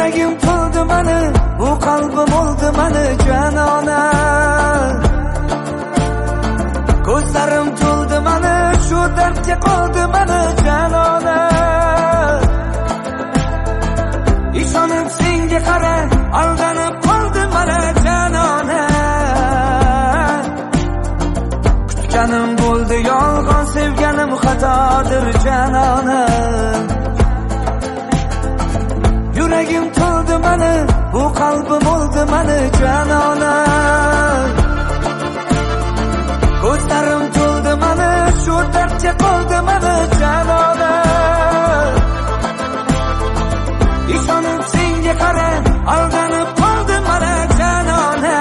Yuragim to'ldi mani, bu qalbim oldi mani janona. Ko'zlarim to'ldi mani, shu dardga qoldi mani janona. Ishonib senga qara, aldanib qoldi mani janona. Kutganim bo'ldi yolg'on, sevganim xatodir janona. Yuragim to'ldi mani, bu qalbim oldi mani janona. Ko'zlarim to'ldi mani, shu dardga qoldi mani janona. Ishonib senga qara, aldanib qoldi mani janona.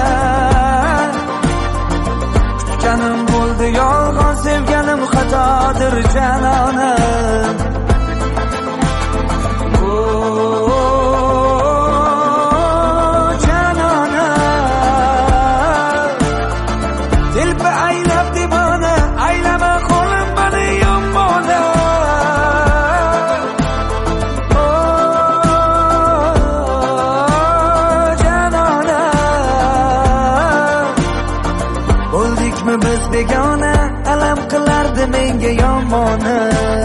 Kutganim bo'ldi yolg'on, sevganim xatodir janona. Biz begona, alam qilardi menga yomoni.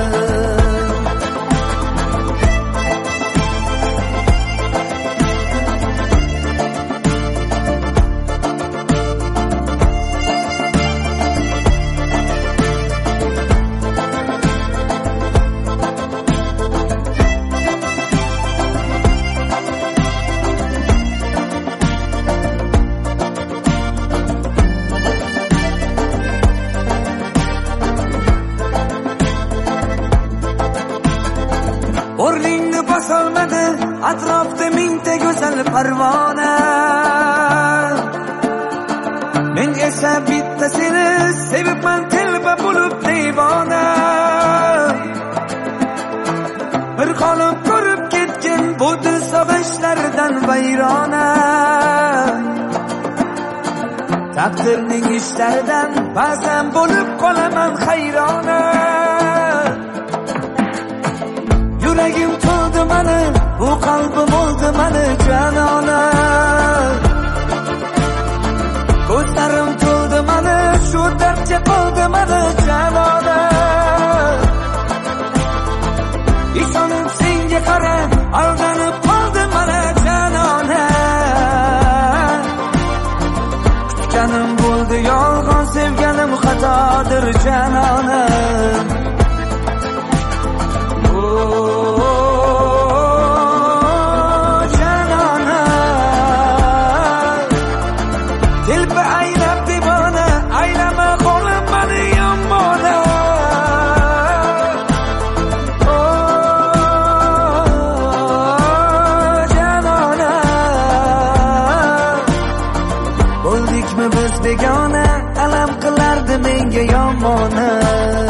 O'rningni bosolmadi, atrofda mingta go'zal parvona. Men esa bitta seni sevibman, telba bo'lib devona. Bir qolib ko'rib ketgan bu dil sog'inchlardan vayrona. Taqdirning ishlaridan ba'zan bo'lib qolaman hayrona. Yuragim to'ldi mani, bu qalbim oldi mani janona. Ko'zlarim to'ldi mani, shu dardga qoldi mani janona. Ishonib senga qara, aldanib qoldi mani janona. Kutganim bo'ldi yolg'on, sevganim xatodir janona. Telba aylab devona, aylama qo'lim mani yomona. Janona, bo'ldikmi biz begona, alam qilardi menga yomona.